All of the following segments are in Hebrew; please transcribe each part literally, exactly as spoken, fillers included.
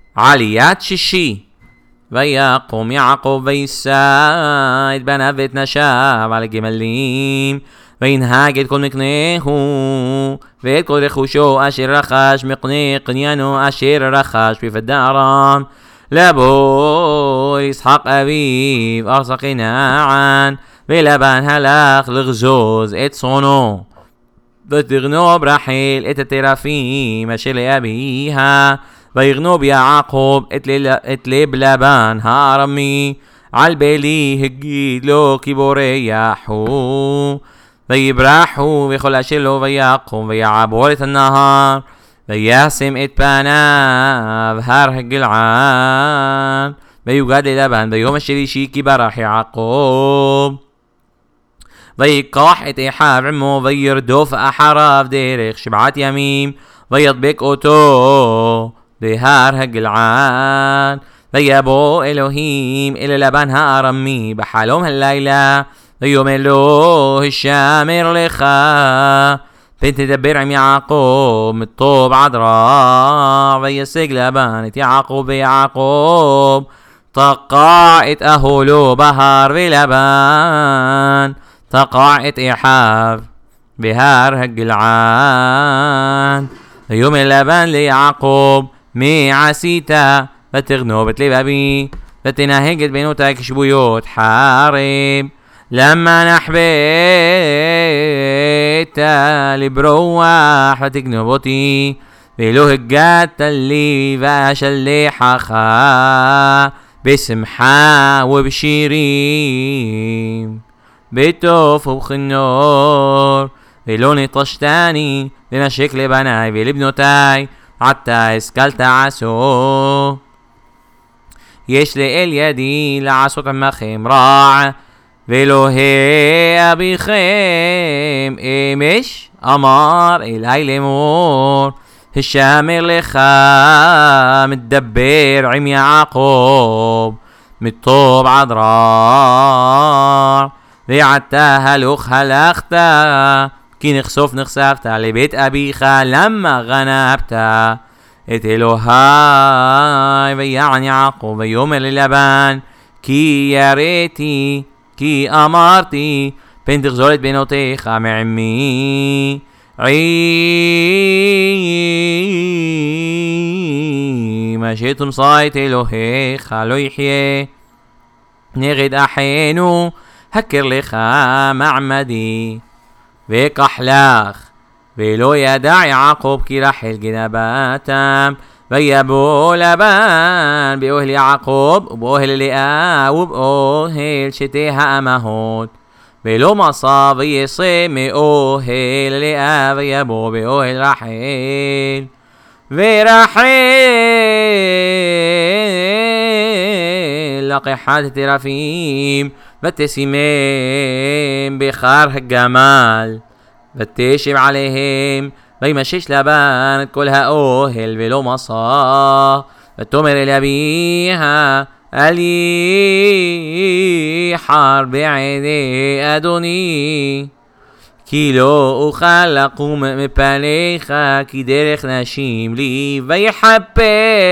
עליית שישי. ויקום יעקב ויישא את בניו ואת נשיו על הגמלים, וינהג את כל מקנהו ואת כל רכושו אשר רכש מקנה קניינו אשר רכש בפדה ארם לבוא ישחק אביו ארץ כנען. ולבן הלך לגזוז את צאנו ותגנוב רחל את הטרפים אשר לאביה, ויגנוב יעקב את, את לב לבן הארמי על בלי הגיד לו כי בורחו. ויברחו וכל אשר לו ויקום ויעבור את הנהר וישם את פניו הר הגלעד. ויוגד ללבן ביום השלישי כי ברח יעקב. ויקח את אחיו עמו וירדוף אחריו דרך שבעת ימים וידבק אותו בהר הגלעד. ויבוא אלוהים אל לבן הארמי בחלום הלילה ויאמר לו השמר לך פן תדבר עם יעקב מטוב עד רע. וישג לבן את יעקב ויעקב תקע את אהלו בהר ולבן תקע את אחיו בהר הגלעד. ויאמר לבן ליעקב מה עשית? ותגנוב את לב אבי ותנהג את בנותיי כשבויות חרב. למה נחבאת לברוח ותגנוב אותי ולא הגעת לי ואשלחך בשמחה ובשירים בטוב ובכינור ולא נטשתני לנשק לבניי ולבנותיי עתה השכלת עשו. יש לאל ידי לעשות עמכם רע ואלוהי אביכם אמש אמר אלי לאמור השמר לך מדבר עם יעקב מטוב עד רע. ועתה הלוך הלכת כי נחשוף נחשפת לבית אביך למה גנבת את אלוהי. ויען יעקב ויאמר ללבן כי יראתי כי אמרתי פן תגזול את בנותיך מעמי עם אשר תמצא את אלוהיך לא יחיה נגד אחינו הכר לך מעמדי. וקח לך ולא ידע יעקב כי רחל גנבתם. ויבוא לבן באוהל יעקב ובאוהל לאה ובאוהל שתי האמהות ולא מסע ויצא מאוהל לאה ויבוא באוהל רחל. ורחל לקחה את הטרפים ותשימם בחר הגמל ותשב עליהם. וימשש לבן את כל האוהל ולא מסע. ותאמר אל אביה אל יחר בעיני אדוני כי לא אוכל לקום מפניך כי דרך נשים לי. ויחפש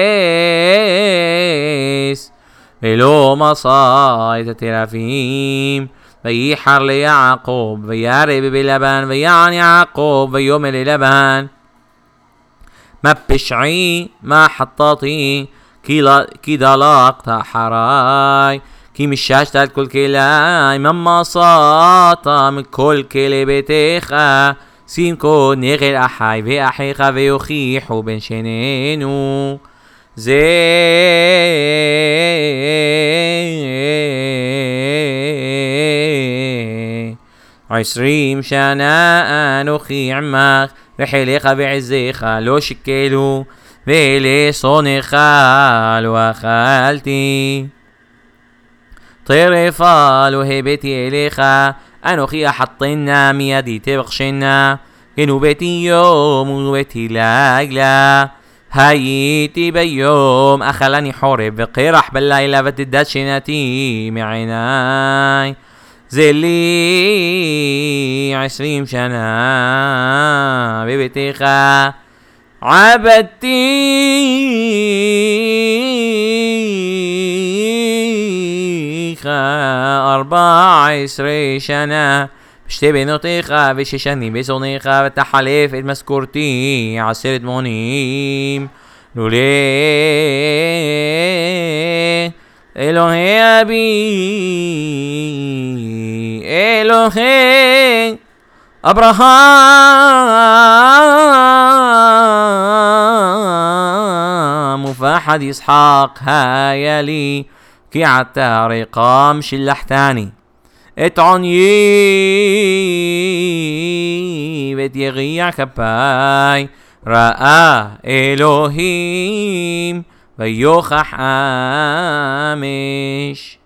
ולא מסע את הטרפים. ויחר ליעקב וירא בלבן ויען יעקב ויאמר ללבן מה פשעי מה חטאתי כי דלקת אחריי כי מששת את כל כלי מה מסעת מכל כלי ביתך. שים כה נגד אחי ואחיך ויוכיחו בין שנינו זה עשרים שנה אנוכי עמך וחילך ועזך לא שקלו ולשונך לא אכלתי. טרפה לא הבאתי אליך אנוכי אחתנה מידי תבחשנה גנובתי יום וגנובתי לילה. הייתי ביום אכלני חורב וקרח בלילה ותדד שינתי מעיניי. זה לי עשרים שנה בביתך עבדתי ארבע עשרה שנה, שתי בנותיך ושש שנים בשונאיך, ותחלף את משכורתי עשרת מונים. לולא אלוהי אבי, אלוהי אברהם ופחד יצחק היה לי, כי עתה ריקם שלחתני את עוניי ואת יגיע כפיי. ראה אלוהים ויוכח אמש.